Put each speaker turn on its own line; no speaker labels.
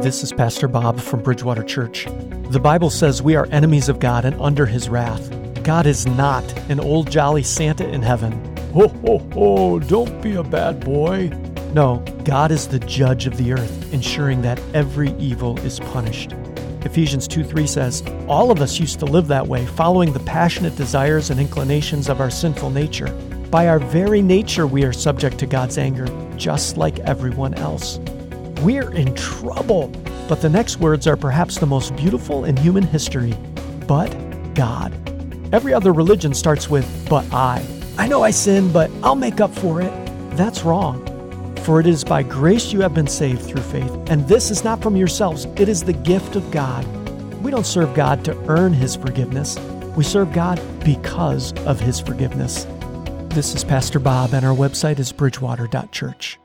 This is Pastor Bob from Bridgewater Church. The Bible says we are enemies of God and under His wrath. God is not an old jolly Santa in heaven. Ho, ho, ho, don't be a bad boy. No, God is the judge of the earth, ensuring that every evil is punished. Ephesians 2:3 says, all of us used to live that way, following the passionate desires and inclinations of our sinful nature. By our very nature, we are subject to God's anger, just like everyone else. We're in trouble. But the next words are perhaps the most beautiful in human history. But God. Every other religion starts with, but I. I know I sinned, but I'll make up for it. That's wrong. For it is by grace you have been saved through faith. And this is not from yourselves. It is the gift of God. We don't serve God to earn His forgiveness. We serve God because of His forgiveness. This is Pastor Bob, and our website is bridgewater.church.